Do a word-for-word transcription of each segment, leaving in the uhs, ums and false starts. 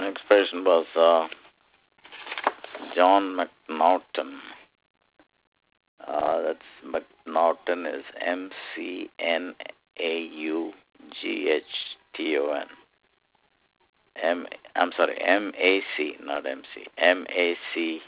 Next person was uh, John McNaughton. Uh, that's McNaughton is M C N A U G H T O N. M I'm sorry, M A C, not M C. M A C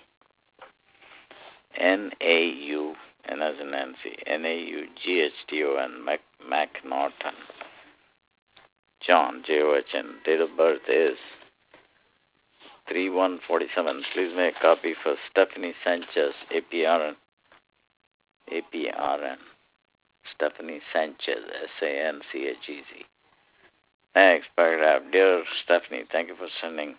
N A U N as in Nancy. N A U G H T O N. Mac McNaughton. John, J O H N. Date of birth is three one forty-seven. Please make a copy for Stephanie Sanchez, A P R N. A P R N. Stephanie Sanchez, S A N C H E Z. Next paragraph. Dear Stephanie, thank you for sending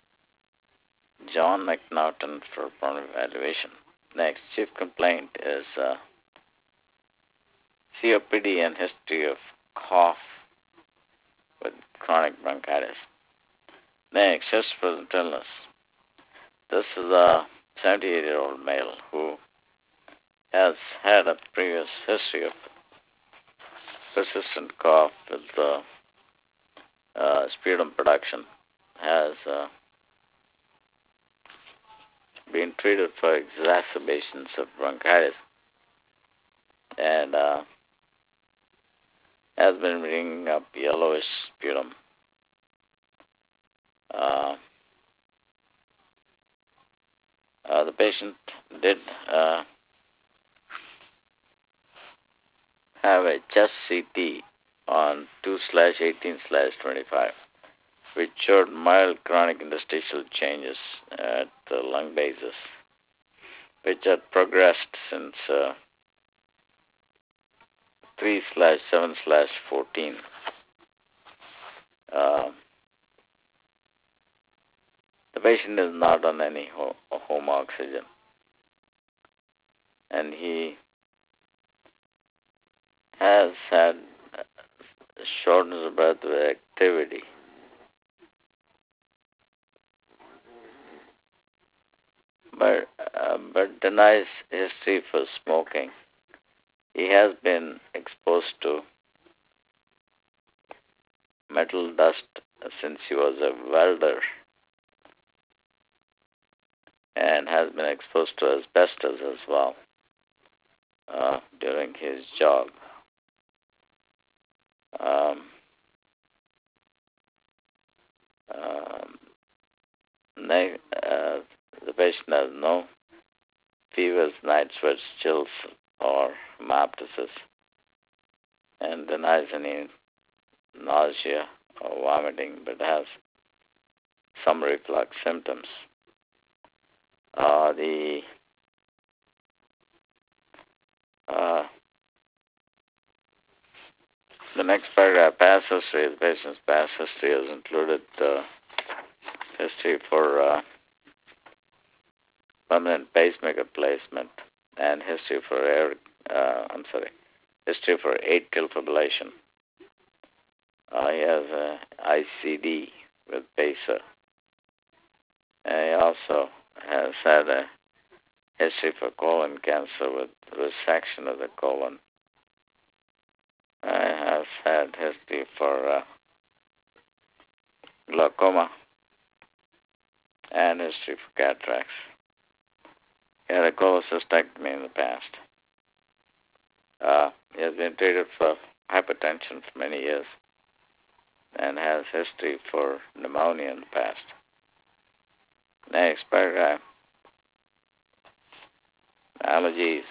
John McNaughton for proper evaluation. Next, chief complaint is uh, C O P D and history of cough with chronic bronchitis. Next, history present illness. This is a seventy-eight-year-old male who has had a previous history of persistent cough with uh, uh, sputum production, has uh, been treated for exacerbations of bronchitis, and uh, has been bringing up yellowish sputum. Uh, uh, the patient did uh, have a chest C T on two slash eighteen slash twenty-five, which showed mild chronic interstitial changes at the lung bases, which had progressed since uh, three slash seven slash fourteen. Uh, the patient is not on any ho- home oxygen, and he has had shortness of breath with activity. But, uh, but denies history for smoking. He has been exposed to metal dust since he was a welder, and has been exposed to asbestos as well uh, during his job. Um, um, ne- uh, the patient has no fevers, night sweats, chills, or hemoptysis, and denies any nausea or vomiting, but has some reflux symptoms. Uh, the uh, the next paragraph, past history. The patient's past history has included uh, history for uh, permanent pacemaker placement and history for air. Uh, I'm sorry, history for atrial fibrillation. Uh, he has a I C D with pacer. And he also has had a history for colon cancer with resection of the colon. I have had history for uh, glaucoma and history for cataracts. He had a cholecystectomy in the past. Uh, he has been treated for hypertension for many years and has history for pneumonia in the past. Next paragraph. Allergies.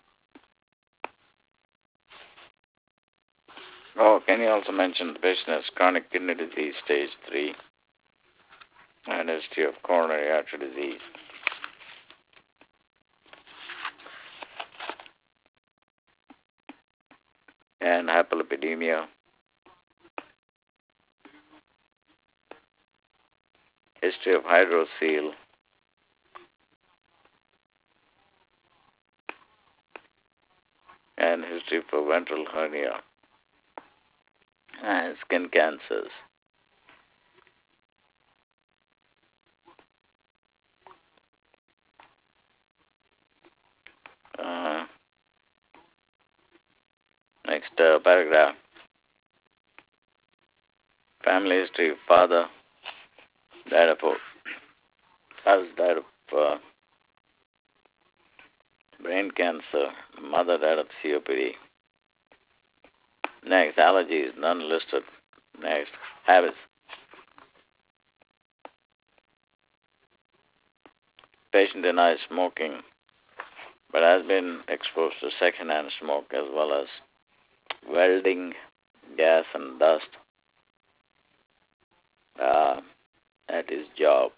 Oh, can you also mention the patient has chronic kidney disease stage three and history of coronary artery disease. And hyperlipidemia. History of hydrocele. And history for ventral hernia and skin cancers. Uh, next uh, paragraph. Family history. Father died of has died of uh, brain cancer. Mother died of C O P D. Next, allergies, none listed. Next, habits. Patient denies smoking, but has been exposed to secondhand smoke as well as welding, gas, and dust uh, at his job.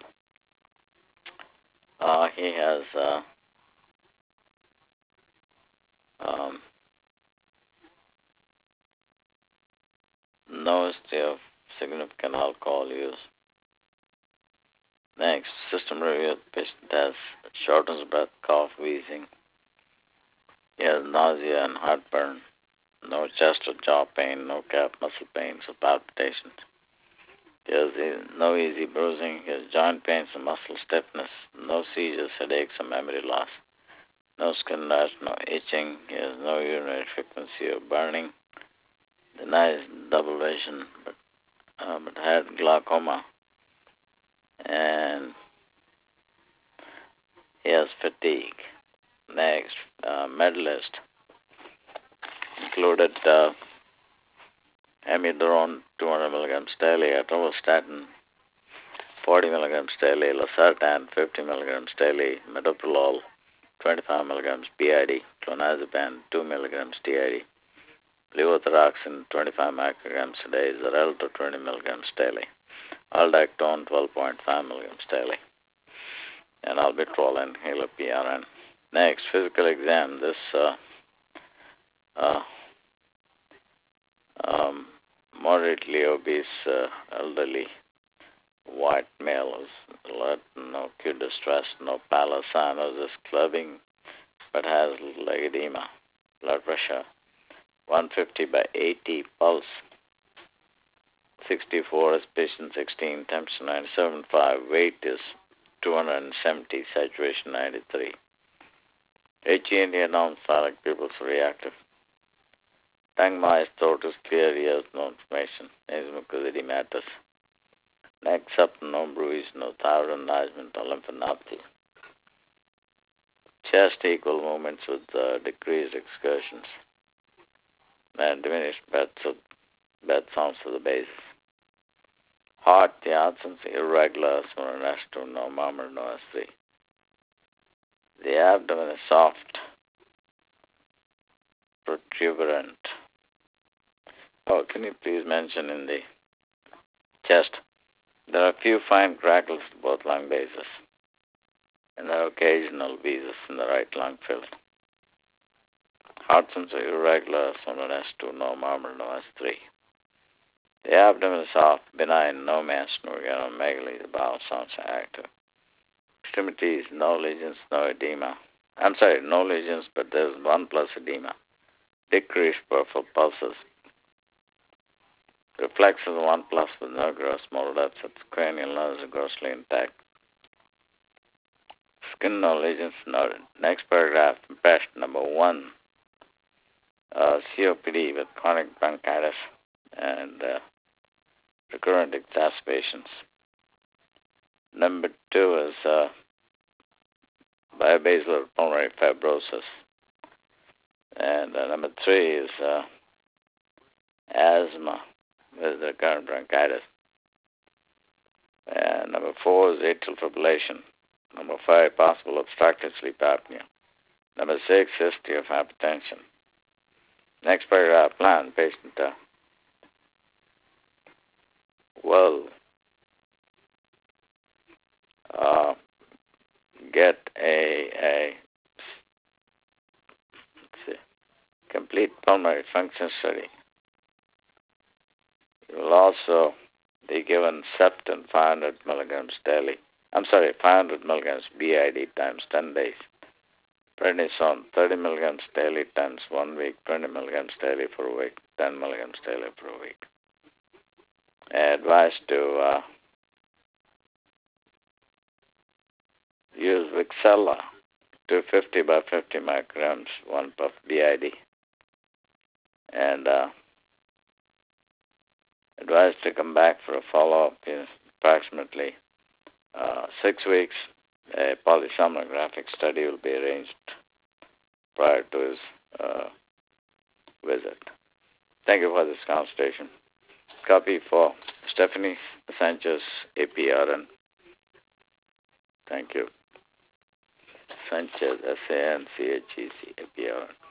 Uh, he has uh, um, no history of significant alcohol use. Next, system review. Patient has shortness of breath, cough, wheezing. He has nausea and heartburn. No chest or jaw pain, no calf muscle pains or palpitations. He has no easy bruising. He has joint pains and muscle stiffness. No seizures, headaches, or memory loss. No skin rash, no itching. He has no urinary frequency or burning. Denies double vision, but, uh, but had glaucoma. And he has fatigue. Next, uh, medalist included uh, amiodarone two hundred milligrams daily, atorvastatin forty milligrams daily, losartan fifty milligrams daily, metoprolol twenty-five milligrams B I D, clonazepam two milligrams T I D, levothyroxine twenty-five micrograms a day, Xarelto twenty milligrams daily, aldactone twelve point five milligrams daily, and albuterol and inhaler P R N. Next, physical exam. This uh, uh, um, moderately obese uh, elderly white male is alert, no acute distress, no pallor, cyanosis, clubbing, but has leg edema, blood pressure one fifty by eighty, pulse sixty-four, aspiration sixteen, temperature ninety-seven point five, weight is two hundred seventy, saturation ninety-three. H E N D non-phthalmic pupils reactive. Tongue, mouth, throat is clear, ears, no inflammation, nasal mucus edematous. Neck, septum, no bruise, no thyroid enlargement or lymphadenopathy. Chest, equal movements with uh, decreased excursions. And diminished breath, so breath sounds to the basis. Heart, the absence irregular, small and S two, no murmur, no S three. The abdomen is soft, protuberant. Oh, can you please mention in the chest? There are few fine crackles at both lung bases, and there are occasional wheezes in the right lung field. Heart sounds are irregular, small and S two, no murmur, no S three. The abdomen is soft, benign, no mass, no megaly. The bowel sounds are active. Extremities, no lesions, no edema. I'm sorry, no lesions, but there's one plus edema. Decreased peripheral pulses. Reflexes one plus with no gross motor depths. Cranial nerves are grossly intact. Skin, no lesions noted. Next paragraph, impression number one. Uh, C O P D with chronic bronchitis and uh, recurrent exacerbations. Number two is uh, biobasal pulmonary fibrosis. And uh, number three is uh, asthma with recurrent bronchitis. And number four is atrial fibrillation. Number five, possible obstructive sleep apnea. Number six, history of hypertension. Next paragraph, plan, patient uh, will uh, get a, a let's see, complete pulmonary function study. You will also be given Septin five hundred milligrams daily. I'm sorry, five hundred milligrams B I D times ten days. Prednisone thirty milligrams daily times one week, twenty milligrams daily for a week, ten milligrams daily for a week. Advised to uh, use Vixella two hundred fifty by fifty micrograms, one puff B I D. And uh, advised to come back for a follow-up in approximately uh, six weeks, a polysomnographic study will be arranged prior to his uh, visit. Thank you for this consultation. Copy for Stephanie Sanchez, A P R N. Thank you. Sanchez, S A N C H E Z, A P R N.